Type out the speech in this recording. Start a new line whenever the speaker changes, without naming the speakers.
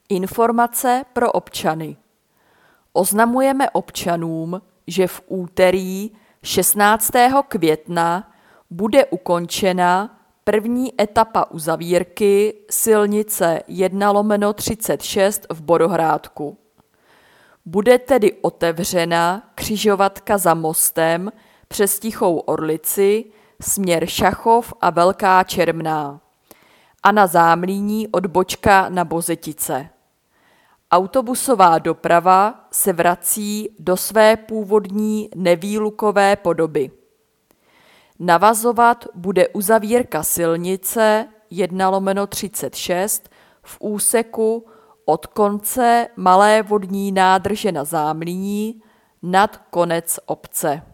Informace pro občany. Oznamujeme občanům, že v úterý 16. května bude ukončena první etapa uzavírky silnice 1/36 v Borohrádku. Bude tedy otevřena křižovatka za mostem přes Tichou Orlici, směr Šachov a Velká Čermná a na Zámlíní od Bočka na Bozetice. Autobusová doprava se vrací do své původní nevýlukové podoby. Navazovat bude uzavírka silnice 1/36 v úseku od konce malé vodní nádrže na Zámlíní nad konec obce.